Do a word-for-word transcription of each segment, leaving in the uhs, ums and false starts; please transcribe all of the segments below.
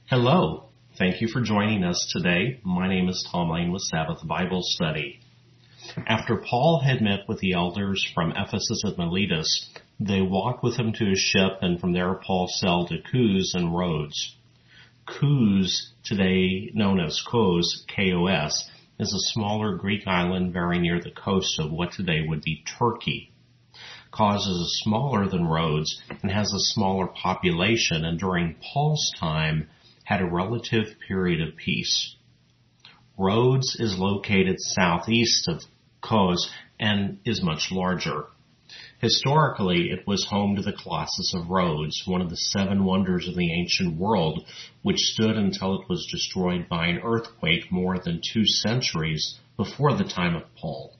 Hello. Thank you for joining us today. My name is Tom Lane with Sabbath Bible Study. After Paul had met with the elders from Ephesus and Miletus, they walked with him to a ship, and from there Paul sailed to Kos and Rhodes. Kos, today known as Kos, K O S, is a smaller Greek island very near the coast of what today would be Turkey. Kos is smaller than Rhodes and has a smaller population, and during Paul's time had a relative period of peace. Rhodes is located southeast of Kos and is much larger. Historically, it was home to the Colossus of Rhodes, one of the seven wonders of the ancient world, which stood until it was destroyed by an earthquake more than two centuries before the time of Paul.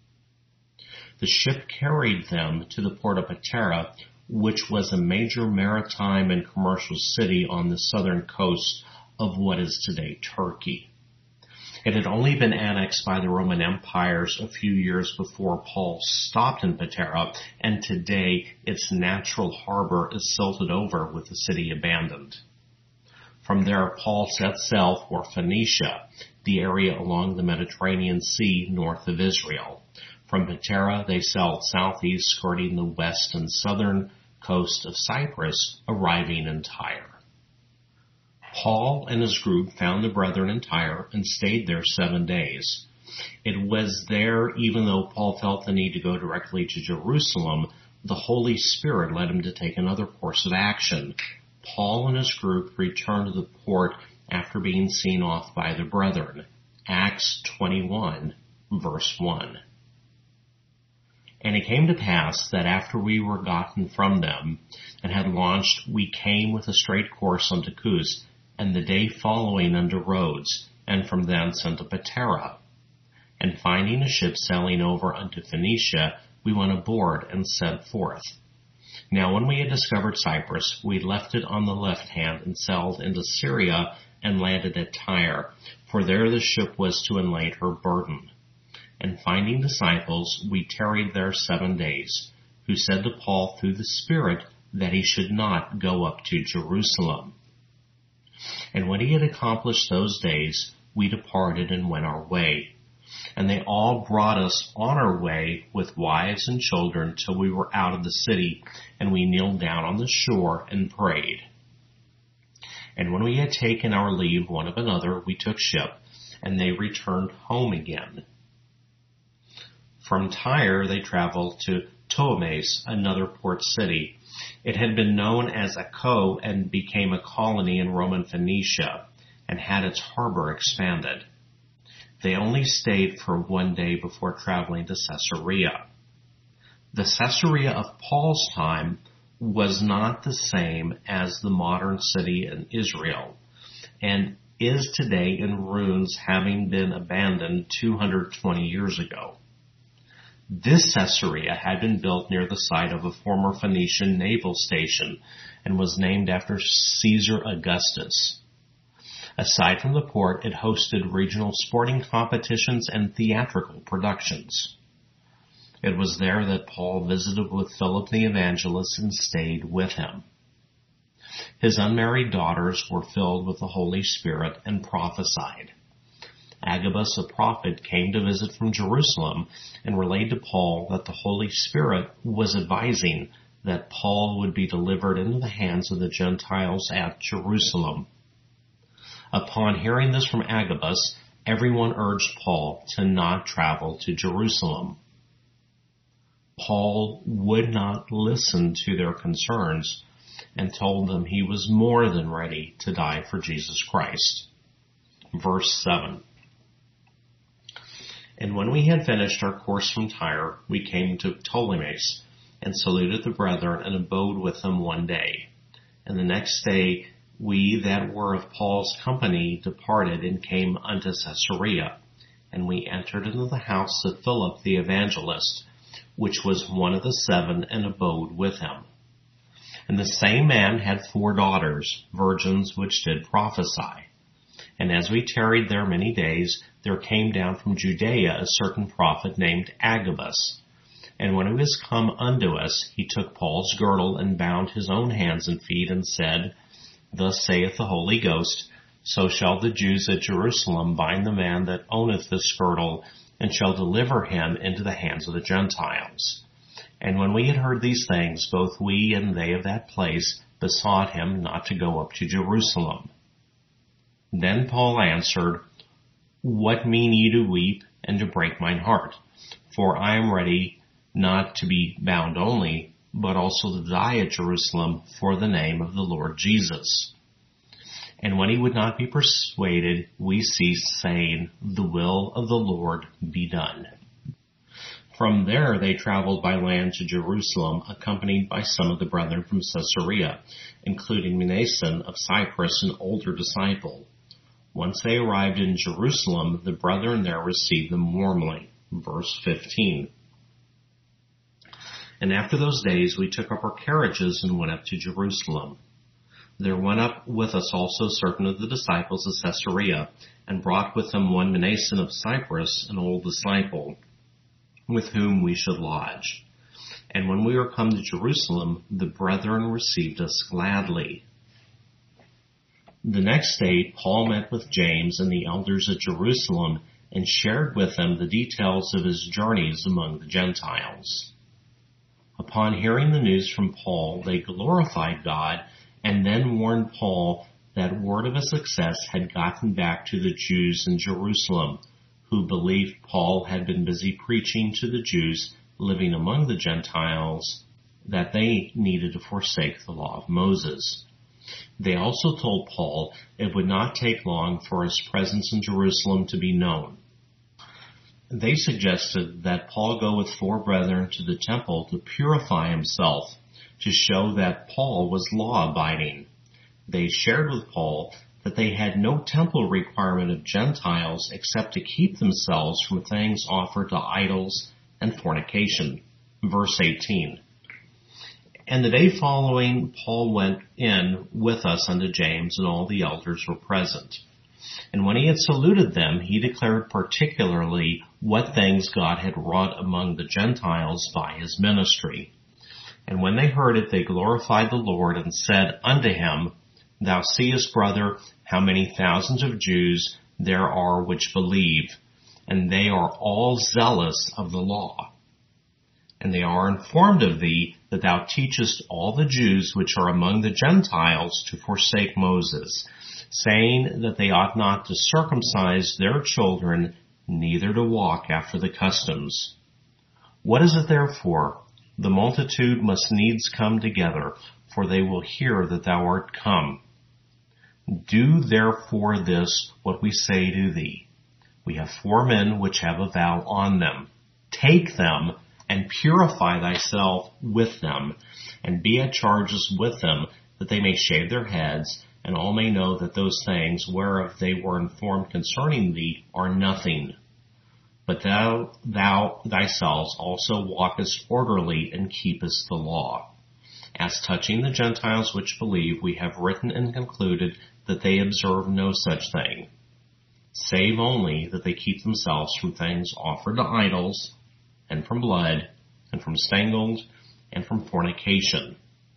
The ship carried them to the port of Patara, which was a major maritime and commercial city on the southern coast of what is today Turkey. It had only been annexed by the Roman empires a few years before Paul stopped in Patara, and today its natural harbor is silted over with the city abandoned. From there, Paul set sail for Phoenicia, the area along the Mediterranean Sea north of Israel. From Patara, they sailed southeast, skirting the west and southern coast of Cyprus, arriving in Tyre. Paul and his group found the brethren in Tyre and stayed there seven days. It was there, even though Paul felt the need to go directly to Jerusalem, the Holy Spirit led him to take another course of action. Paul and his group returned to the port after being seen off by the brethren. Acts twenty-one, verse one. And it came to pass that after we were gotten from them and had launched, we came with a straight course unto Kos, and the day following unto Rhodes, and from thence unto Patara. And finding a ship sailing over unto Phoenicia, we went aboard and set forth. Now when we had discovered Cyprus, we left it on the left hand and sailed into Syria and landed at Tyre, for there the ship was to unlade her burden. And finding disciples, we tarried there seven days, who said to Paul through the Spirit that he should not go up to Jerusalem. And when he had accomplished those days, we departed and went our way. And they all brought us on our way with wives and children till we were out of the city, and we kneeled down on the shore and prayed. And when we had taken our leave one of another, we took ship, and they returned home again. From Tyre they traveled to Ptolemais, another port city. It had been known as Acco and became a colony in Roman Phoenicia and had its harbor expanded. They only stayed for one day before traveling to Caesarea. The Caesarea of Paul's time was not the same as the modern city in Israel and is today in ruins, having been abandoned two hundred twenty years ago. This Caesarea had been built near the site of a former Phoenician naval station and was named after Caesar Augustus. Aside from the port, it hosted regional sporting competitions and theatrical productions. It was there that Paul visited with Philip the evangelist and stayed with him. His unmarried daughters were filled with the Holy Spirit and prophesied. Agabus, a prophet, came to visit from Jerusalem and relayed to Paul that the Holy Spirit was advising that Paul would be delivered into the hands of the Gentiles at Jerusalem. Upon hearing this from Agabus, everyone urged Paul to not travel to Jerusalem. Paul would not listen to their concerns and told them he was more than ready to die for Jesus Christ. Verse seven. And when we had finished our course from Tyre, we came to Ptolemais, and saluted the brethren, and abode with them one day. And the next day we that were of Paul's company departed, and came unto Caesarea. And we entered into the house of Philip the evangelist, which was one of the seven, and abode with him. And the same man had four daughters, virgins, which did prophesy. And as we tarried there many days, there came down from Judea a certain prophet named Agabus. And when he was come unto us, he took Paul's girdle and bound his own hands and feet and said, Thus saith the Holy Ghost, so shall the Jews at Jerusalem bind the man that owneth this girdle, and shall deliver him into the hands of the Gentiles. And when we had heard these things, both we and they of that place besought him not to go up to Jerusalem. Then Paul answered, What mean ye to weep and to break mine heart? For I am ready not to be bound only, but also to die at Jerusalem for the name of the Lord Jesus. And when he would not be persuaded, we ceased, saying, The will of the Lord be done. From there they traveled by land to Jerusalem, accompanied by some of the brethren from Caesarea, including Mnason of Cyprus, an older disciple. Once they arrived in Jerusalem, the brethren there received them warmly. Verse fifteen. And after those days we took up our carriages and went up to Jerusalem. There went up with us also certain of the disciples of Caesarea, and brought with them one Mnason of Cyprus, an old disciple, with whom we should lodge. And when we were come to Jerusalem, the brethren received us gladly. The next day Paul met with James and the elders at Jerusalem, and shared with them the details of his journeys among the Gentiles. Upon hearing the news from Paul, they glorified God, and then warned Paul that word of his success had gotten back to the Jews in Jerusalem, who believed Paul had been busy preaching to the Jews living among the Gentiles that they needed to forsake the law of Moses. They also told Paul it would not take long for his presence in Jerusalem to be known. They suggested that Paul go with four brethren to the temple to purify himself, to show that Paul was law-abiding. They shared with Paul that they had no temple requirement of Gentiles except to keep themselves from things offered to idols and fornication. Verse eighteen. And the day following, Paul went in with us unto James, and all the elders were present. And when he had saluted them, he declared particularly what things God had wrought among the Gentiles by his ministry. And when they heard it, they glorified the Lord, and said unto him, Thou seest, brother, how many thousands of Jews there are which believe, and they are all zealous of the law. And they are informed of thee that thou teachest all the Jews which are among the Gentiles to forsake Moses, saying that they ought not to circumcise their children, neither to walk after the customs. What is it therefore? The multitude must needs come together, for they will hear that thou art come. Do therefore this, what we say to thee. We have four men which have a vow on them. Take them, and purify thyself with them, and be at charges with them, that they may shave their heads, and all may know that those things whereof they were informed concerning thee are nothing. But thou, thou thyself also walkest orderly, and keepest the law. As touching the Gentiles which believe, we have written and concluded that they observe no such thing, save only that they keep themselves from things offered to idols, and from blood, and from strangles, and from fornication.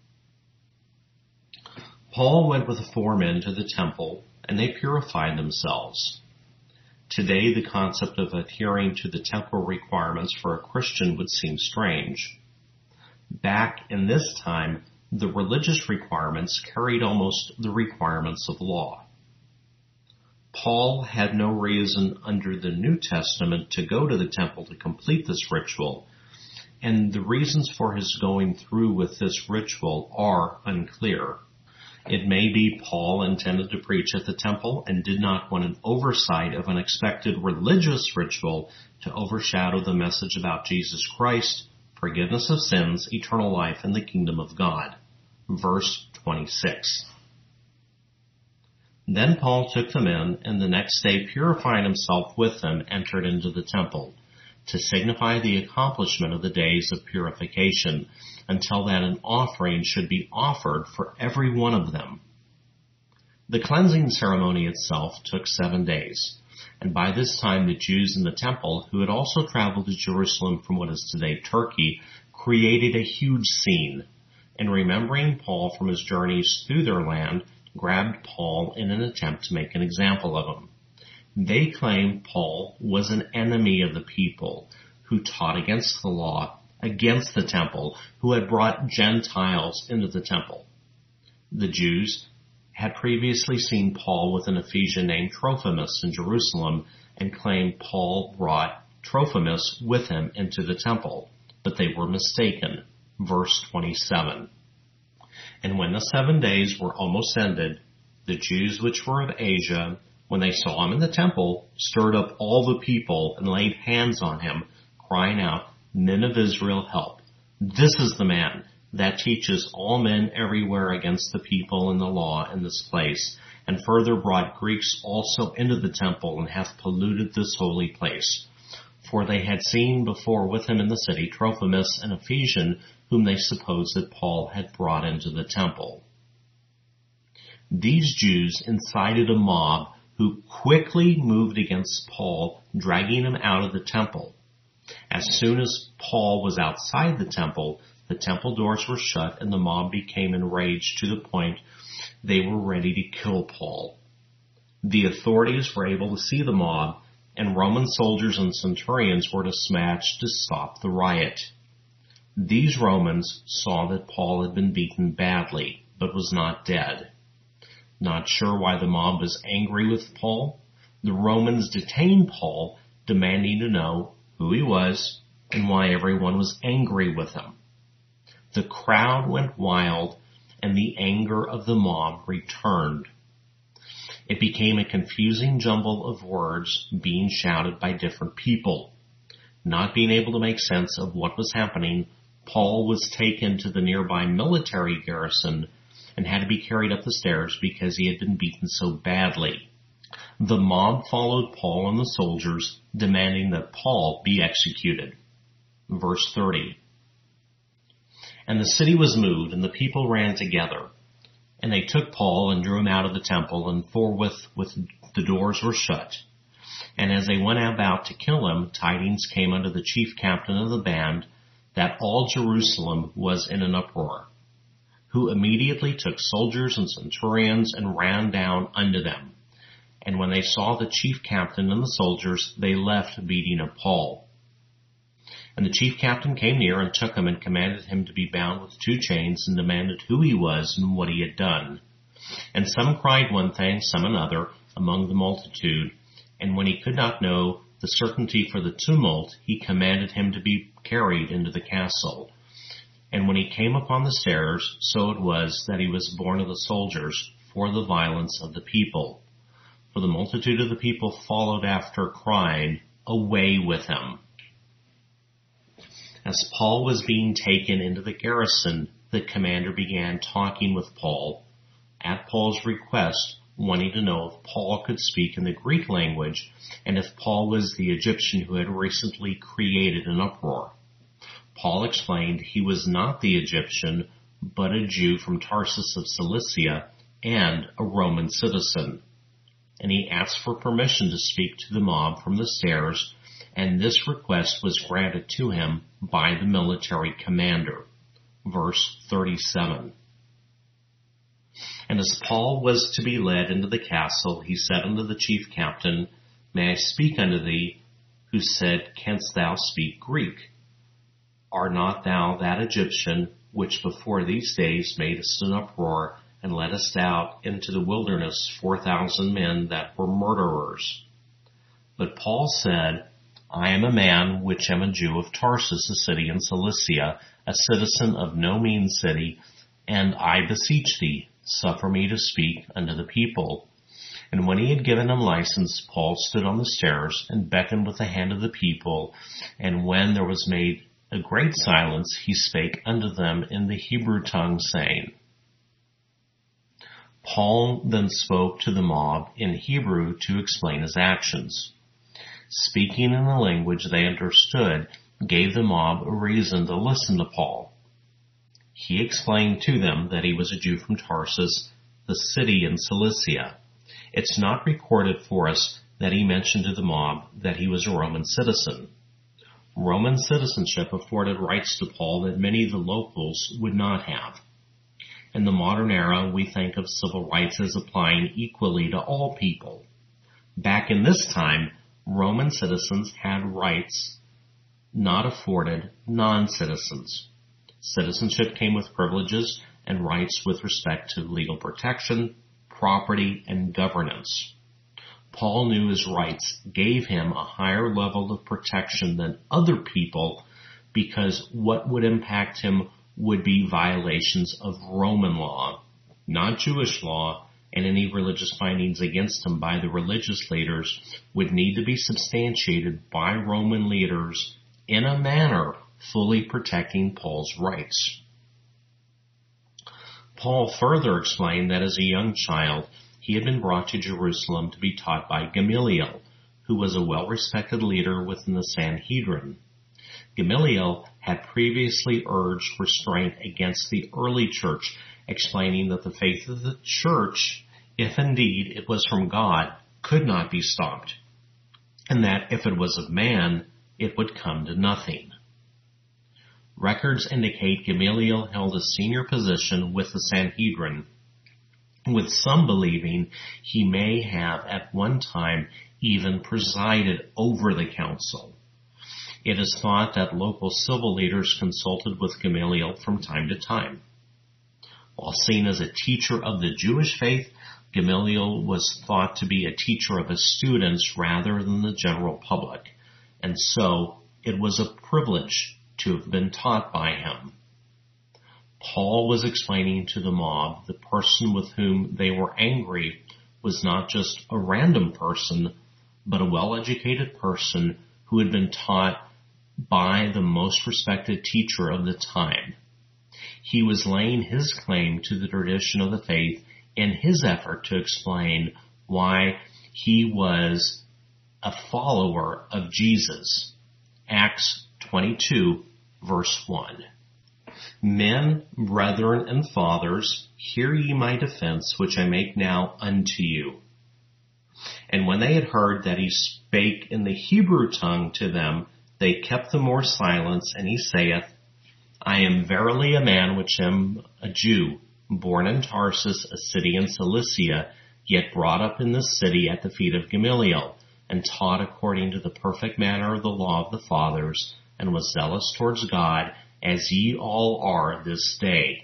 Paul went with the four men to the temple, and they purified themselves. Today, the concept of adhering to the temple requirements for a Christian would seem strange. Back in this time, the religious requirements carried almost the requirements of law. Paul had no reason under the New Testament to go to the temple to complete this ritual, and the reasons for his going through with this ritual are unclear. It may be Paul intended to preach at the temple and did not want an oversight of an expected religious ritual to overshadow the message about Jesus Christ, forgiveness of sins, eternal life, and the kingdom of God. Verse twenty-six. Then Paul took them in, and the next day, purifying himself with them, entered into the temple, to signify the accomplishment of the days of purification, until that an offering should be offered for every one of them. The cleansing ceremony itself took seven days, and by this time the Jews in the temple, who had also traveled to Jerusalem from what is today Turkey, created a huge scene. And remembering Paul from his journeys through their land, grabbed Paul in an attempt to make an example of him. They claimed Paul was an enemy of the people who taught against the law, against the temple, who had brought Gentiles into the temple. The Jews had previously seen Paul with an Ephesian named Trophimus in Jerusalem and claimed Paul brought Trophimus with him into the temple, but they were mistaken. Verse twenty-seven. And when the seven days were almost ended, the Jews which were of Asia, when they saw him in the temple, stirred up all the people and laid hands on him, crying out, Men of Israel, help. This is the man that teaches all men everywhere against the people and the law in this place, and further brought Greeks also into the temple, and hath polluted this holy place. For they had seen before with him in the city Trophimus, an Ephesian, whom they supposed that Paul had brought into the temple. These Jews incited a mob who quickly moved against Paul, dragging him out of the temple. As soon as Paul was outside the temple, the temple doors were shut, and the mob became enraged to the point they were ready to kill Paul. The authorities were able to see the mob, and Roman soldiers and centurions were dispatched to stop the riot. These Romans saw that Paul had been beaten badly, but was not dead. Not sure why the mob was angry with Paul, the Romans detained Paul, demanding to know who he was and why everyone was angry with him. The crowd went wild, and the anger of the mob returned. It became a confusing jumble of words being shouted by different people. Not being able to make sense of what was happening, Paul was taken to the nearby military garrison and had to be carried up the stairs because he had been beaten so badly. The mob followed Paul and the soldiers, demanding that Paul be executed. Verse thirty. And the city was moved, and the people ran together. And they took Paul and drew him out of the temple, and forthwith with the doors were shut. And as they went about to kill him, tidings came unto the chief captain of the band that all Jerusalem was in an uproar, who immediately took soldiers and centurions and ran down unto them. And when they saw the chief captain and the soldiers, they left beating of Paul. And the chief captain came near and took him and commanded him to be bound with two chains, and demanded who he was and what he had done. And some cried one thing, some another, among the multitude. And when he could not know the certainty for the tumult, he commanded him to be carried into the castle. And when he came upon the stairs, so it was that he was borne of the soldiers for the violence of the people. For the multitude of the people followed after, crying, Away with him! As Paul was being taken into the garrison, the commander began talking with Paul, at Paul's request, wanting to know if Paul could speak in the Greek language, and if Paul was the Egyptian who had recently created an uproar. Paul explained he was not the Egyptian, but a Jew from Tarsus of Cilicia and a Roman citizen. And he asked for permission to speak to the mob from the stairs, and this request was granted to him by the military commander. Verse thirty-seven. And as Paul was to be led into the castle, he said unto the chief captain, May I speak unto thee? Who said, Canst thou speak Greek? Art not thou that Egyptian, which before these days madest an uproar, and leddest out into the wilderness four thousand men that were murderers? But Paul said, I am a man which am a Jew of Tarsus, a city in Cilicia, a citizen of no mean city, and I beseech thee, suffer me to speak unto the people. And when he had given him license, Paul stood on the stairs and beckoned with the hand of the people, and when there was made a great silence, he spake unto them in the Hebrew tongue, saying, Paul then spoke to the mob in Hebrew to explain his actions. Speaking in a language they understood, gave the mob a reason to listen to Paul. He explained to them that he was a Jew from Tarsus, the city in Cilicia. It's not recorded for us that he mentioned to the mob that he was a Roman citizen. Roman citizenship afforded rights to Paul that many of the locals would not have. In the modern era, we think of civil rights as applying equally to all people. Back in this time, Roman citizens had rights not afforded non-citizens. Citizenship came with privileges and rights with respect to legal protection, property, and governance. Paul knew his rights gave him a higher level of protection than other people because what would impact him would be violations of Roman law, not Jewish law, and any religious findings against him by the religious leaders would need to be substantiated by Roman leaders in a manner fully protecting Paul's rights. Paul further explained that as a young child, he had been brought to Jerusalem to be taught by Gamaliel, who was a well-respected leader within the Sanhedrin. Gamaliel had previously urged restraint against the early church, explaining that the faith of the church, if indeed it was from God, could not be stopped, and that if it was of man, it would come to nothing. Records indicate Gamaliel held a senior position with the Sanhedrin, with some believing he may have at one time even presided over the council. It is thought that local civil leaders consulted with Gamaliel from time to time. While seen as a teacher of the Jewish faith, Gamaliel was thought to be a teacher of his students rather than the general public, and so it was a privilege to have been taught by him. Paul was explaining to the mob the person with whom they were angry was not just a random person, but a well-educated person who had been taught by the most respected teacher of the time. He was laying his claim to the tradition of the faith in his effort to explain why he was a follower of Jesus. Acts twenty-two, verse one. Men, brethren, and fathers, hear ye my defense, which I make now unto you. And when they had heard that he spake in the Hebrew tongue to them, they kept the more silence, and he saith, I am verily a man which am a Jew, born in Tarsus, a city in Cilicia, yet brought up in this city at the feet of Gamaliel, and taught according to the perfect manner of the law of the fathers, and was zealous towards God, as ye all are this day.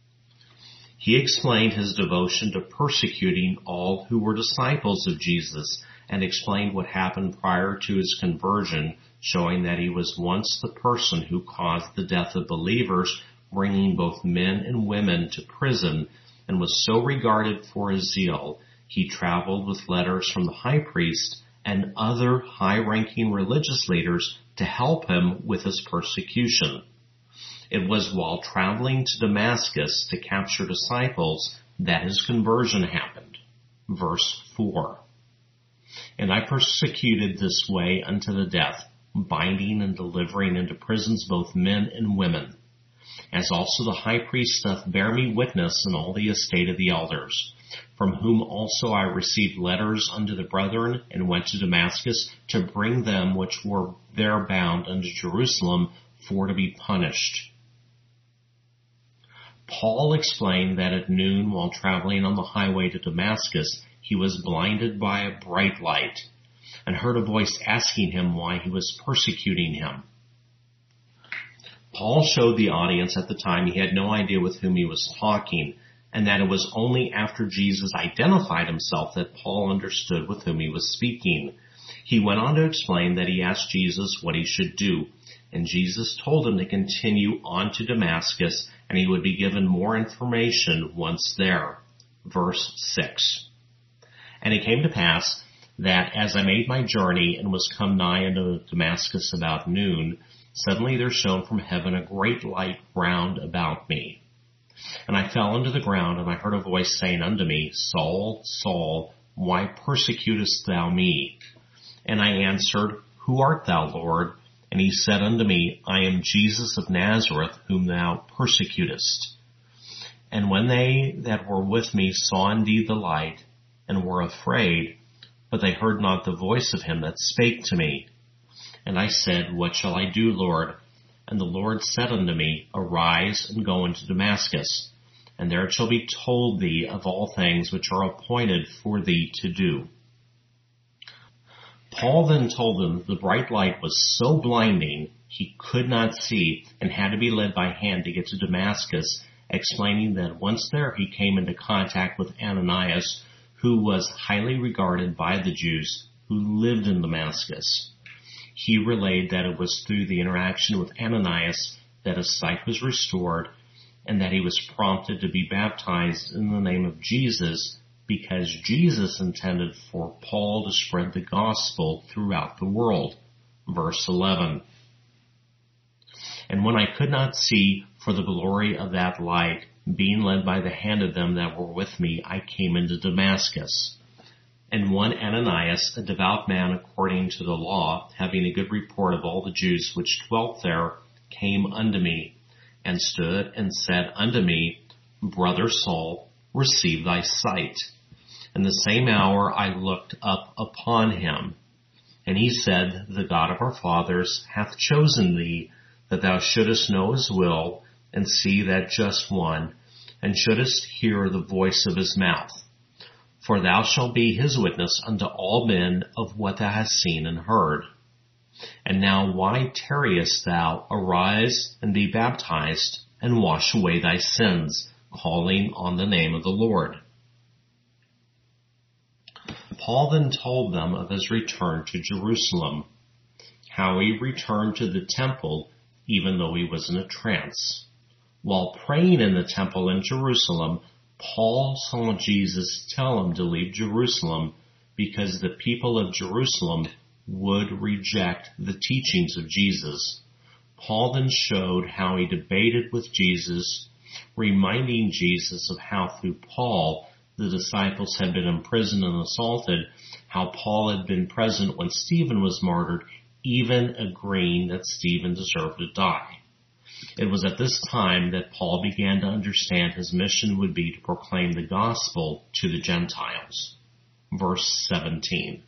He explained his devotion to persecuting all who were disciples of Jesus, and explained what happened prior to his conversion, showing that he was once the person who caused the death of believers, bringing both men and women to prison, and was so regarded for his zeal, he traveled with letters from the high priest and other high-ranking religious leaders to help him with his persecution. It was while traveling to Damascus to capture disciples that his conversion happened. Verse four. And I persecuted this way unto the death, binding and delivering into prisons both men and women. As also the high priest doth bear me witness in all the estate of the elders, from whom also I received letters unto the brethren, and went to Damascus to bring them which were there bound unto Jerusalem for to be punished. Paul explained that at noon, while traveling on the highway to Damascus, he was blinded by a bright light, and heard a voice asking him why he was persecuting him. Paul showed the audience at the time he had no idea with whom he was talking, and that it was only after Jesus identified himself that Paul understood with whom he was speaking. He went on to explain that he asked Jesus what he should do, and Jesus told him to continue on to Damascus, and he would be given more information once there. Verse six. And it came to pass that as I made my journey and was come nigh unto Damascus about noon, suddenly there shone from heaven a great light round about me. And I fell unto the ground, and I heard a voice saying unto me, Saul, Saul, why persecutest thou me? And I answered, Who art thou, Lord? And he said unto me, I am Jesus of Nazareth, whom thou persecutest. And when they that were with me saw indeed the light, and were afraid, but they heard not the voice of him that spake to me. And I said, What shall I do, Lord? And the Lord said unto me, Arise and go into Damascus, and there it shall be told thee of all things which are appointed for thee to do. Paul then told them the bright light was so blinding he could not see and had to be led by hand to get to Damascus, explaining that once there he came into contact with Ananias, who was highly regarded by the Jews who lived in Damascus. He relayed that it was through the interaction with Ananias that his sight was restored and that he was prompted to be baptized in the name of Jesus because Jesus intended for Paul to spread the gospel throughout the world. Verse eleven. And when I could not see for the glory of that light, being led by the hand of them that were with me, I came into Damascus. And one Ananias, a devout man according to the law, having a good report of all the Jews which dwelt there, came unto me, and stood and said unto me, Brother Saul, receive thy sight. In the same hour I looked up upon him. And he said, The God of our fathers hath chosen thee, that thou shouldest know his will, and see that just one, and shouldest hear the voice of his mouth. For thou shalt be his witness unto all men of what thou hast seen and heard. And now why tarriest thou? Arise and be baptized, and wash away thy sins, calling on the name of the Lord. Paul then told them of his return to Jerusalem, how he returned to the temple even though he was in a trance. While praying in the temple in Jerusalem, Paul saw Jesus tell him to leave Jerusalem because the people of Jerusalem would reject the teachings of Jesus. Paul then showed how he debated with Jesus, reminding Jesus of how through Paul the disciples had been imprisoned and assaulted, how Paul had been present when Stephen was martyred, even agreeing that Stephen deserved to die. It was at this time that Paul began to understand his mission would be to proclaim the gospel to the Gentiles. Verse seventeen.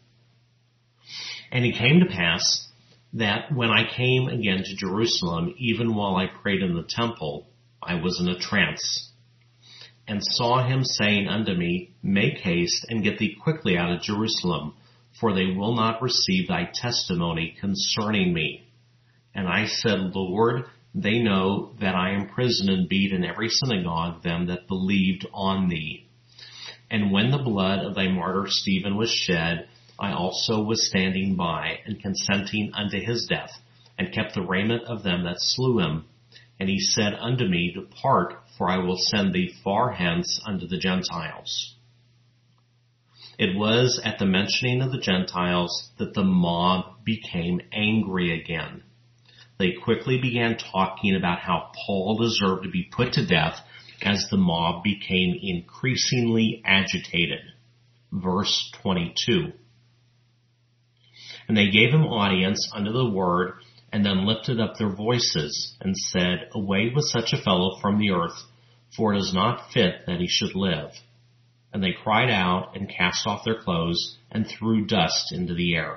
And it came to pass that when I came again to Jerusalem, even while I prayed in the temple, I was in a trance, and saw him saying unto me, Make haste and get thee quickly out of Jerusalem, for they will not receive thy testimony concerning me. And I said, Lord, they know that I imprison and beat in every synagogue them that believed on thee. And when the blood of thy martyr Stephen was shed, I also was standing by and consenting unto his death, and kept the raiment of them that slew him. And he said unto me, Depart, for I will send thee far hence unto the Gentiles. It was at the mentioning of the Gentiles that the mob became angry again. They quickly began talking about how Paul deserved to be put to death as the mob became increasingly agitated. Verse twenty-two. And they gave him audience unto the word, and then lifted up their voices, and said, Away with such a fellow from the earth, for it is not fit that he should live. And they cried out, and cast off their clothes, and threw dust into the air.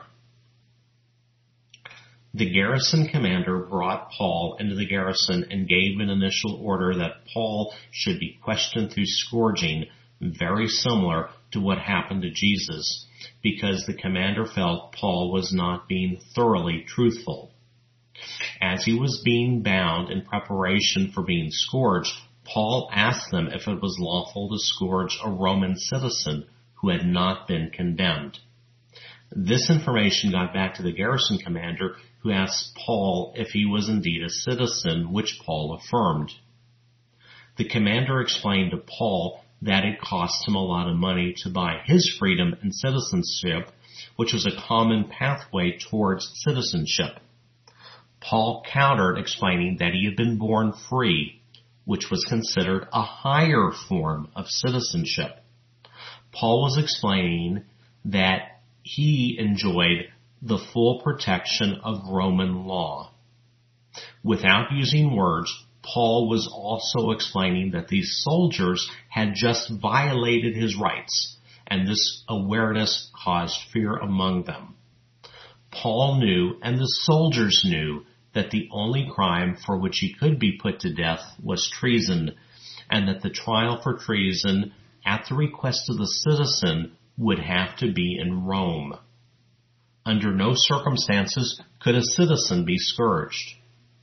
The garrison commander brought Paul into the garrison and gave an initial order that Paul should be questioned through scourging, very similar to what happened to Jesus, because the commander felt Paul was not being thoroughly truthful. As he was being bound in preparation for being scourged, Paul asked them if it was lawful to scourge a Roman citizen who had not been condemned. This information got back to the garrison commander, who asked Paul if he was indeed a citizen, which Paul affirmed. The commander explained to Paul that it cost him a lot of money to buy his freedom and citizenship, which was a common pathway towards citizenship. Paul countered, explaining that he had been born free, which was considered a higher form of citizenship. Paul was explaining that he enjoyed the full protection of Roman law. Without using words, Paul was also explaining that these soldiers had just violated his rights, and this awareness caused fear among them. Paul knew, and the soldiers knew, that the only crime for which he could be put to death was treason, and that the trial for treason at the request of the citizen would have to be in Rome. Under no circumstances could a citizen be scourged.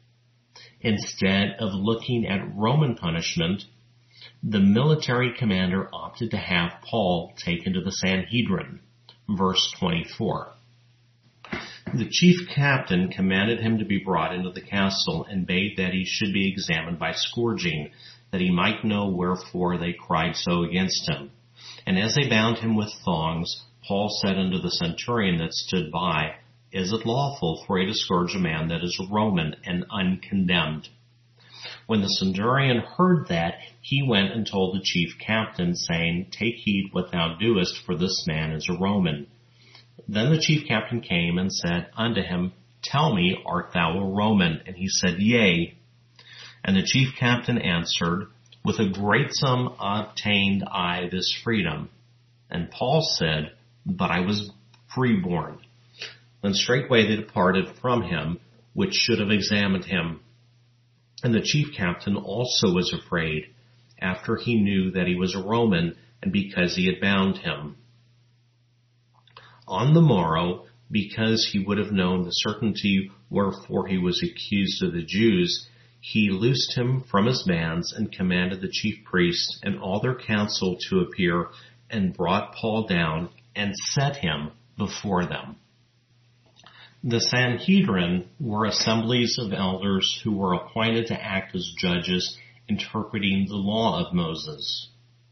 Instead of looking at Roman punishment, the military commander opted to have Paul taken to the Sanhedrin. Verse twenty-four. The chief captain commanded him to be brought into the castle and bade that he should be examined by scourging, that he might know wherefore they cried so against him. And as they bound him with thongs, Paul said unto the centurion that stood by, Is it lawful for you to scourge a man that is a Roman and uncondemned? When the centurion heard that, he went and told the chief captain, saying, Take heed what thou doest, for this man is a Roman. Then the chief captain came and said unto him, Tell me, art thou a Roman? And he said, Yea. And the chief captain answered, With a great sum obtained I this freedom. And Paul said, But I was freeborn. Then straightway they departed from him, which should have examined him. And the chief captain also was afraid, after he knew that he was a Roman, and because he had bound him. On the morrow, because he would have known the certainty wherefore he was accused of the Jews, he loosed him from his bands and commanded the chief priests and all their council to appear, and brought Paul down and set him before them. The Sanhedrin were assemblies of elders who were appointed to act as judges interpreting the law of Moses.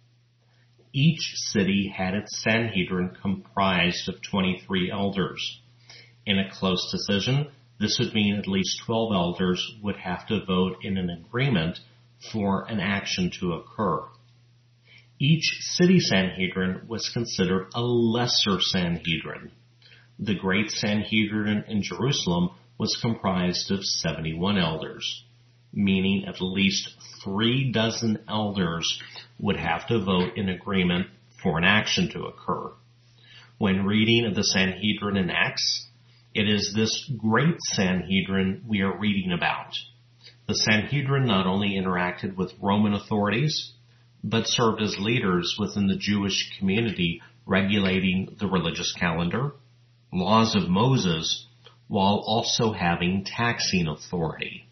Each city had its Sanhedrin comprised of twenty-three elders. In a close decision, this would mean at least twelve elders would have to vote in an agreement for an action to occur. Each city Sanhedrin was considered a lesser Sanhedrin. The great Sanhedrin in Jerusalem was comprised of seventy-one elders, meaning at least three dozen elders would have to vote in agreement for an action to occur. When reading of the Sanhedrin in Acts, it is this great Sanhedrin we are reading about. The Sanhedrin not only interacted with Roman authorities, but served as leaders within the Jewish community, regulating the religious calendar, laws of Moses, while also having taxing authority.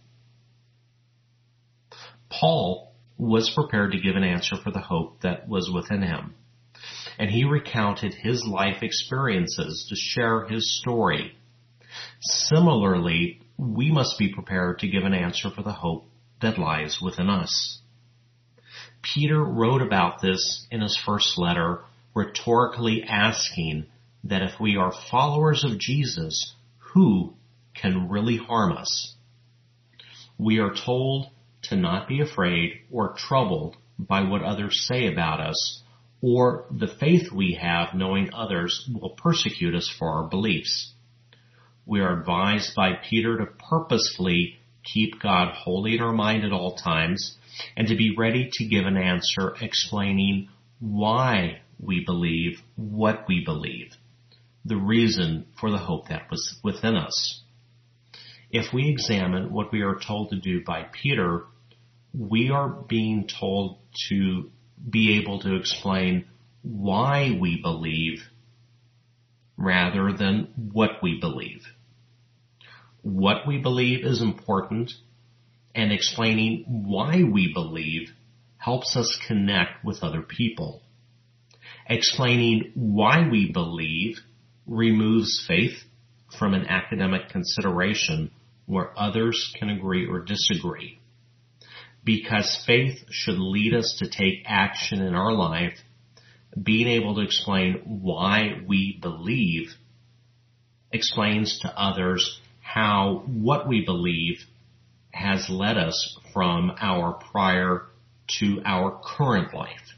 Paul was prepared to give an answer for the hope that was within him, and he recounted his life experiences to share his story. Similarly, we must be prepared to give an answer for the hope that lies within us. Peter wrote about this in his first letter, rhetorically asking that if we are followers of Jesus, who can really harm us? We are told to not be afraid or troubled by what others say about us, or the faith we have knowing others will persecute us for our beliefs. We are advised by Peter to purposefully keep God holy in our mind at all times, and to be ready to give an answer explaining why we believe what we believe, the reason for the hope that was within us. If we examine what we are told to do by Peter, we are being told to be able to explain why we believe rather than what we believe. What we believe is important, and explaining why we believe helps us connect with other people. Explaining why we believe removes faith from an academic consideration where others can agree or disagree. Because faith should lead us to take action in our life, being able to explain why we believe explains to others how what we believe has led us from our prior to our current life.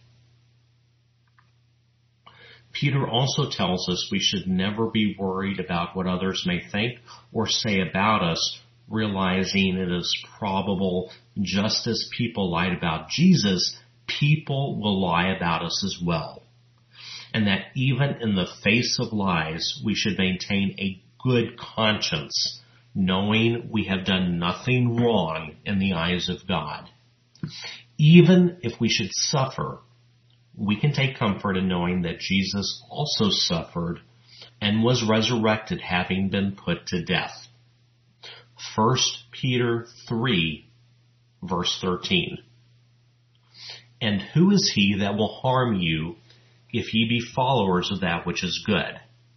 Peter also tells us we should never be worried about what others may think or say about us, realizing it is probable just as people lied about Jesus, people will lie about us as well. And that even in the face of lies, we should maintain a good conscience, knowing we have done nothing wrong in the eyes of God. even if we should suffer, we can take comfort in knowing that Jesus also suffered and was resurrected, having been put to death. First Peter three, verse thirteen. And who is he that will harm you if ye be followers of that which is good?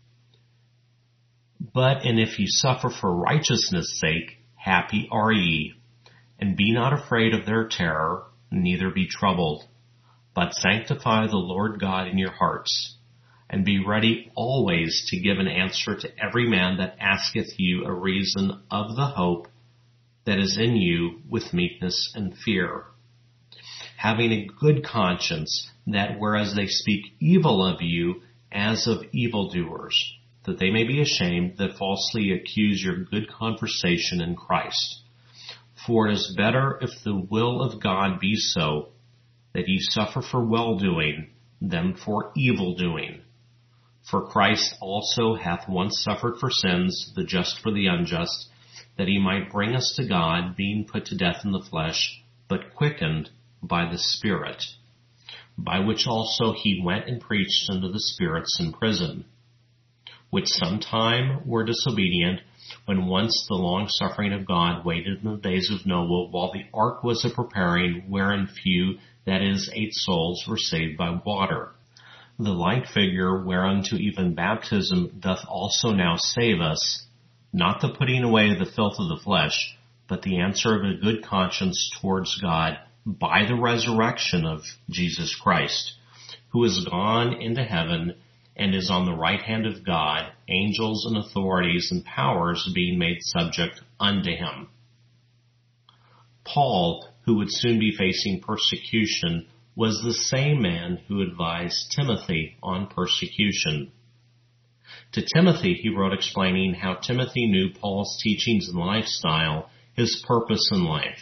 But and if ye suffer for righteousness' sake, happy are ye. And be not afraid of their terror, neither be troubled, but sanctify the Lord God in your hearts, and be ready always to give an answer to every man that asketh you a reason of the hope that is in you with meekness and fear, having a good conscience, that whereas they speak evil of you as of evildoers, that they may be ashamed that falsely accuse your good conversation in Christ. For it is better, if the will of God be so, that ye suffer for well-doing than for evil-doing. For Christ also hath once suffered for sins, the just for the unjust, that he might bring us to God, being put to death in the flesh, but quickened by the Spirit, by which also he went and preached unto the spirits in prison, which sometime were disobedient, when once the long suffering of God waited in the days of Noah, while the ark was a preparing, wherein few, that is, eight souls, were saved by water. The like figure whereunto even baptism doth also now save us, not the putting away of the filth of the flesh, but the answer of a good conscience towards God by the resurrection of Jesus Christ, who is gone into heaven and is on the right hand of God, angels and authorities and powers being made subject unto him. Paul, who would soon be facing persecution, was the same man who advised Timothy on persecution. To Timothy, he wrote explaining how Timothy knew Paul's teachings and lifestyle, his purpose in life.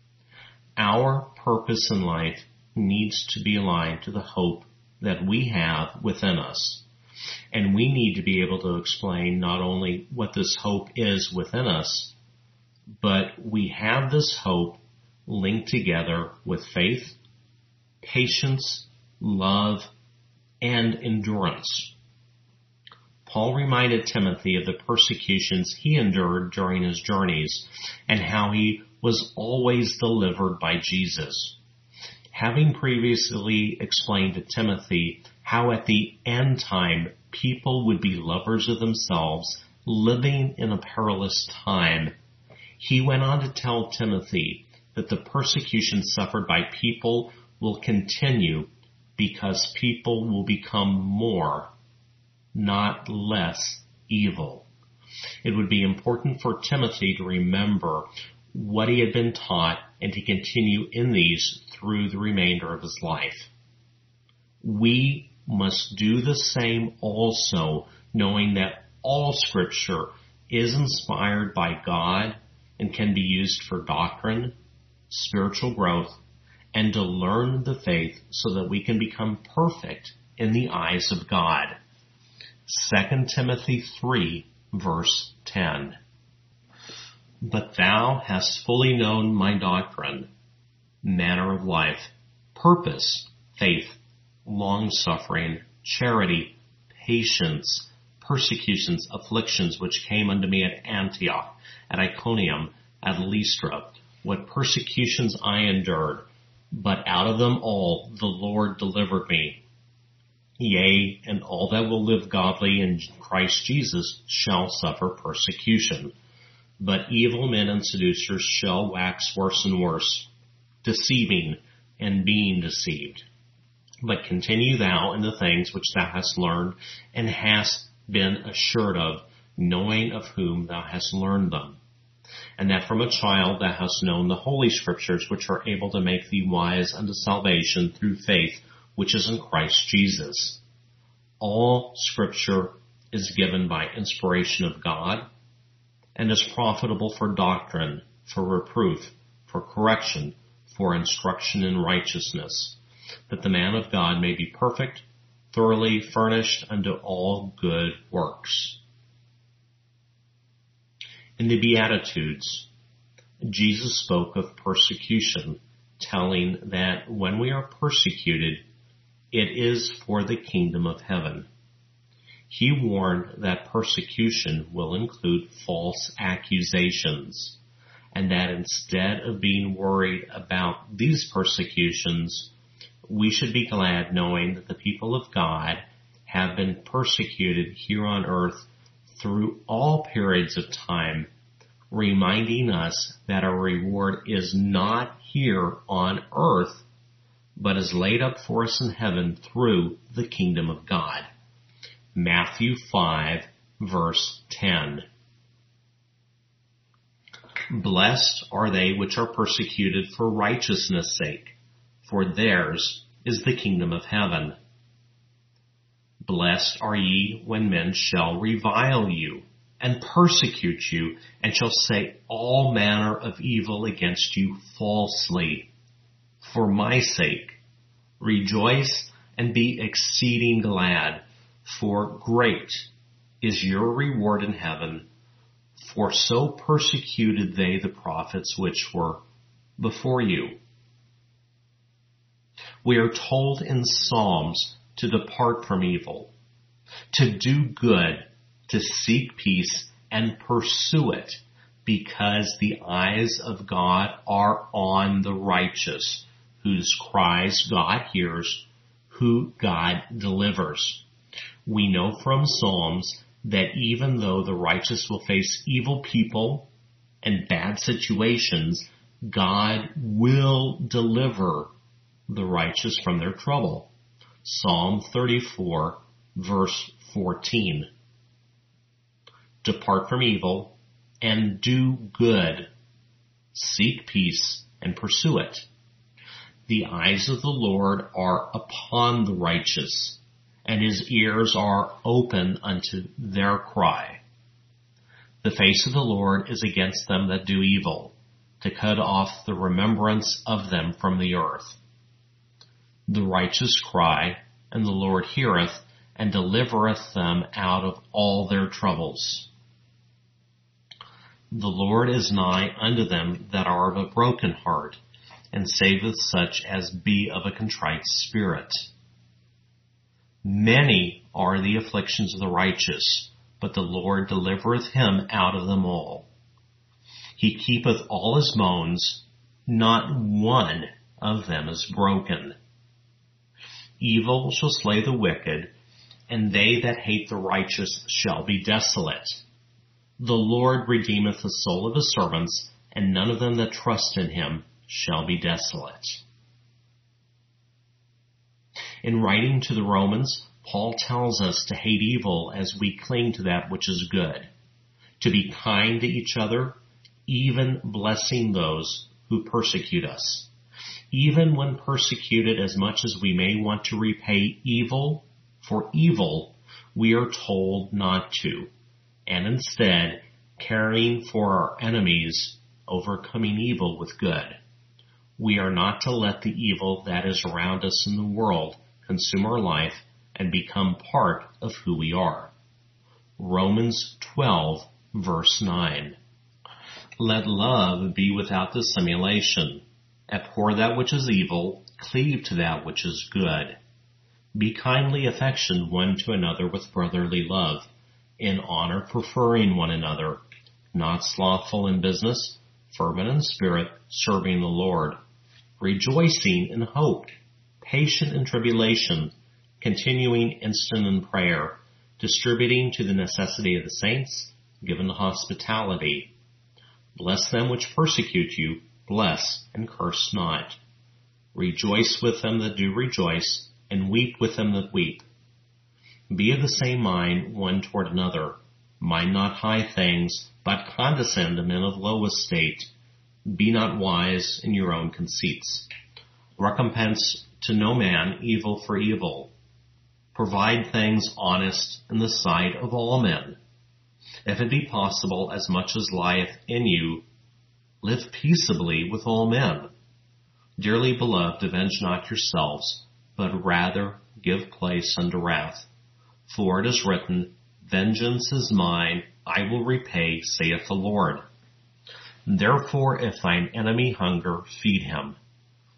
Our purpose in life needs to be aligned to the hope that we have within us. And we need to be able to explain not only what this hope is within us, but we have this hope linked together with faith, patience, love, and endurance. Paul reminded Timothy of the persecutions he endured during his journeys and how he was always delivered by Jesus. Having previously explained to Timothy how at the end time people would be lovers of themselves, living in a perilous time, he went on to tell Timothy that the persecution suffered by people will continue because people will become more, not less, evil. It would be important for Timothy to remember what he had been taught and to continue in these through the remainder of his life. We must do the same also, knowing that all Scripture is inspired by God and can be used for doctrine, spiritual growth, and to learn the faith so that we can become perfect in the eyes of God. Second Timothy three, verse ten. But thou hast fully known my doctrine, manner of life, purpose, faith, long-suffering, charity, patience, persecutions, afflictions, which came unto me at Antioch, at Iconium, at Lystra, what persecutions I endured, but out of them all the Lord delivered me. Yea, and all that will live godly in Christ Jesus shall suffer persecution. But evil men and seducers shall wax worse and worse, deceiving and being deceived. But continue thou in the things which thou hast learned and hast been assured of, knowing of whom thou hast learned them, and that from a child thou hast known the holy Scriptures, which are able to make thee wise unto salvation through faith, which is in Christ Jesus. All Scripture is given by inspiration of God, and is profitable for doctrine, for reproof, for correction, for instruction in righteousness, that the man of God may be perfect, thoroughly furnished unto all good works. In the Beatitudes, Jesus spoke of persecution telling that when we are persecuted, it is for the kingdom of heaven. He warned that persecution will include false accusations, and that instead of being worried about these persecutions, we should be glad knowing that the people of God have been persecuted here on earth through all periods of time, reminding us that our reward is not here on earth, but is laid up for us in heaven through the kingdom of God. Matthew five, verse ten. Blessed are they which are persecuted for righteousness' sake, for theirs is the kingdom of heaven. Blessed are ye when men shall revile you, and persecute you, and shall say all manner of evil against you falsely. For my sake, rejoice and be exceeding glad, for great is your reward in heaven. For so persecuted they the prophets which were before you. We are told in Psalms to depart from evil, to do good, to seek peace, and pursue it, because the eyes of God are on the righteous, whose cries God hears, who God delivers. We know from Psalms that even though the righteous will face evil people and bad situations, God will deliver the righteous from their trouble. Psalm thirty-four, verse fourteen. Depart from evil and do good. Seek peace and pursue it. The eyes of the Lord are upon the righteous, and his ears are open unto their cry. The face of the Lord is against them that do evil, to cut off the remembrance of them from the earth. The righteous cry, and the Lord heareth, and delivereth them out of all their troubles. The Lord is nigh unto them that are of a broken heart, and saveth such as be of a contrite spirit. Many are the afflictions of the righteous, but the Lord delivereth him out of them all. He keepeth all his bones, not one of them is broken. Evil shall slay the wicked, and they that hate the righteous shall be desolate. The Lord redeemeth the soul of his servants, and none of them that trust in him shall be desolate. In writing to the Romans, Paul tells us to hate evil as we cling to that which is good, to be kind to each other, even blessing those who persecute us. Even when persecuted, as much as we may want to repay evil for evil, we are told not to, and instead caring for our enemies, overcoming evil with good. We are not to let the evil that is around us in the world consume our life and become part of who we are. Romans twelve, verse nine. Let love be without dissimulation. Abhor that which is evil, cleave to that which is good. Be kindly affectioned one to another with brotherly love, in honor preferring one another, not slothful in business, fervent in spirit, serving the Lord, rejoicing in hope, patient in tribulation, continuing instant in prayer, distributing to the necessity of the saints, given to hospitality. Bless them which persecute you, bless and curse not. Rejoice with them that do rejoice, and weep with them that weep. Be of the same mind one toward another. Mind not high things, but condescend to men of low estate. Be not wise in your own conceits. Recompense to no man evil for evil. Provide things honest in the sight of all men. If it be possible, as much as lieth in you, live peaceably with all men. Dearly beloved, avenge not yourselves, but rather give place unto wrath. For it is written, Vengeance is mine, I will repay, saith the Lord. Therefore, if thine enemy hunger, feed him.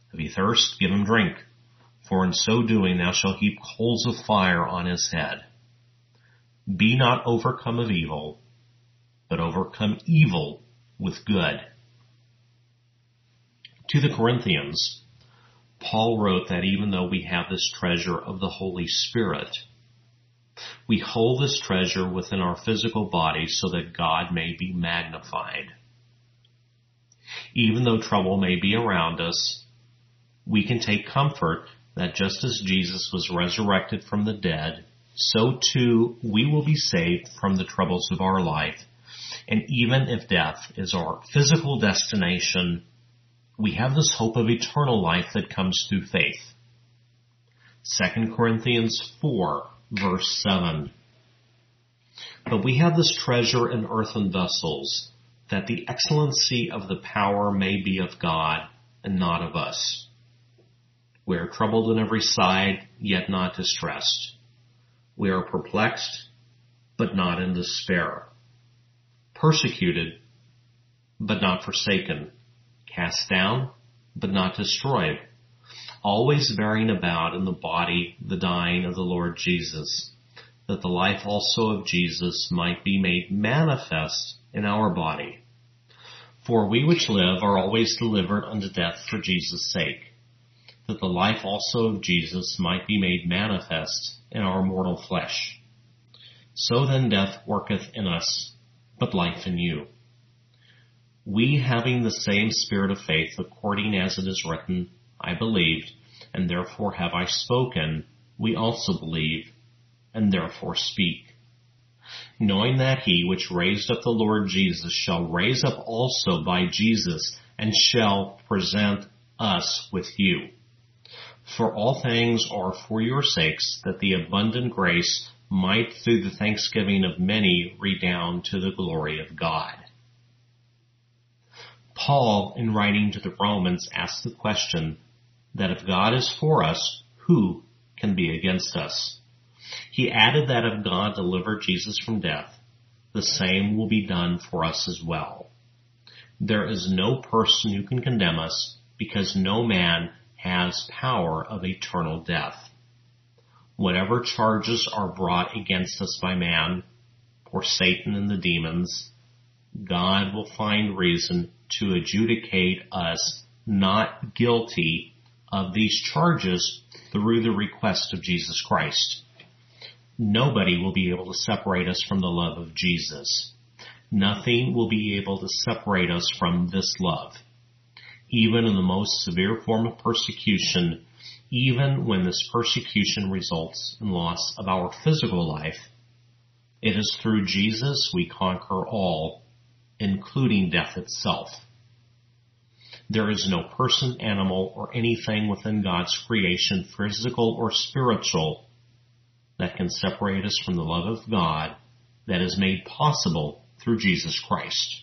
If he thirst, give him drink, for in so doing thou shalt heap coals of fire on his head. Be not overcome of evil, but overcome evil with good. To the Corinthians, Paul wrote that even though we have this treasure of the Holy Spirit, we hold this treasure within our physical body so that God may be magnified. Even though trouble may be around us, we can take comfort that just as Jesus was resurrected from the dead, so too we will be saved from the troubles of our life. And even if death is our physical destination, we have this hope of eternal life that comes through faith. Second Corinthians four, verse seven. But we have this treasure in earthen vessels, that the excellency of the power may be of God and not of us. We are troubled on every side, yet not distressed. We are perplexed, but not in despair. Persecuted, but not forsaken. Cast down, but not destroyed. Always bearing about in the body the dying of the Lord Jesus, that the life also of Jesus might be made manifest in our body. For we which live are always delivered unto death for Jesus' sake, that the life also of Jesus might be made manifest in our mortal flesh. So then death worketh in us, but life in you. We, having the same spirit of faith, according as it is written, I believed, and therefore have I spoken, we also believe, and therefore speak. Knowing that he which raised up the Lord Jesus shall raise up also by Jesus, and shall present us with you. For all things are for your sakes, that the abundant grace might through the thanksgiving of many redound to the glory of God. Paul, in writing to the Romans, asked the question that if God is for us, who can be against us? He added that if God delivered Jesus from death, the same will be done for us as well. There is no person who can condemn us, because no man has power of eternal death. Whatever charges are brought against us by man, or Satan and the demons, God will find reason to adjudicate us not guilty of these charges through the request of Jesus Christ. Nobody will be able to separate us from the love of Jesus. Nothing will be able to separate us from this love. Even in the most severe form of persecution, even when this persecution results in loss of our physical life, it is through Jesus we conquer all, including death itself. There is no person, animal, or anything within God's creation, physical or spiritual, that can separate us from the love of God that is made possible through Jesus Christ.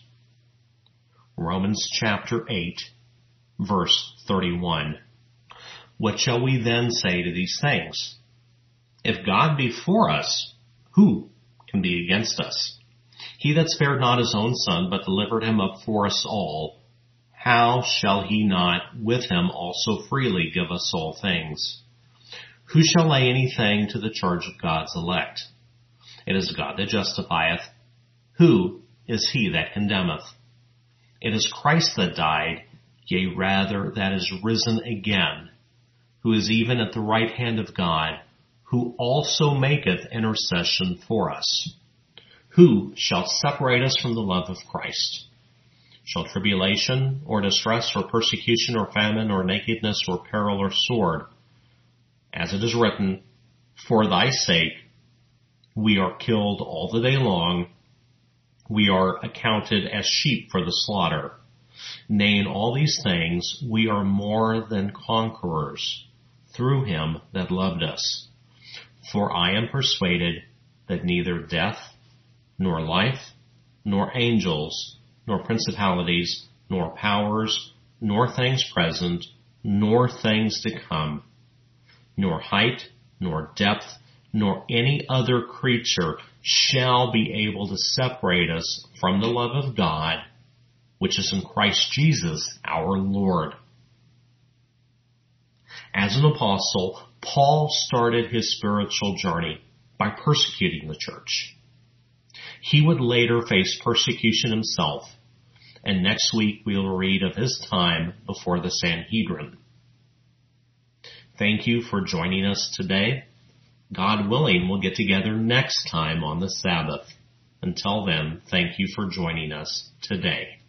Romans chapter eight, verse thirty-one. What shall we then say to these things? If God be for us, who can be against us? He that spared not his own Son, but delivered him up for us all, how shall he not with him also freely give us all things? Who shall lay anything to the charge of God's elect? It is God that justifieth. Who is he that condemneth? It is Christ that died, yea, rather that is risen again, who is even at the right hand of God, who also maketh intercession for us. Who shall separate us from the love of Christ? Shall tribulation, or distress, or persecution, or famine, or nakedness, or peril, or sword? As it is written, for thy sake we are killed all the day long, we are accounted as sheep for the slaughter. Nay, in all these things we are more than conquerors, through him that loved us. For I am persuaded that neither death, nor life, nor angels, nor principalities, nor powers, nor things present, nor things to come, nor height, nor depth, nor any other creature shall be able to separate us from the love of God, which is in Christ Jesus our Lord. As an apostle, Paul started his spiritual journey by persecuting the church. He would later face persecution himself, and next week we will read of his time before the Sanhedrin. Thank you for joining us today. God willing, we'll get together next time on the Sabbath. Until then, thank you for joining us today.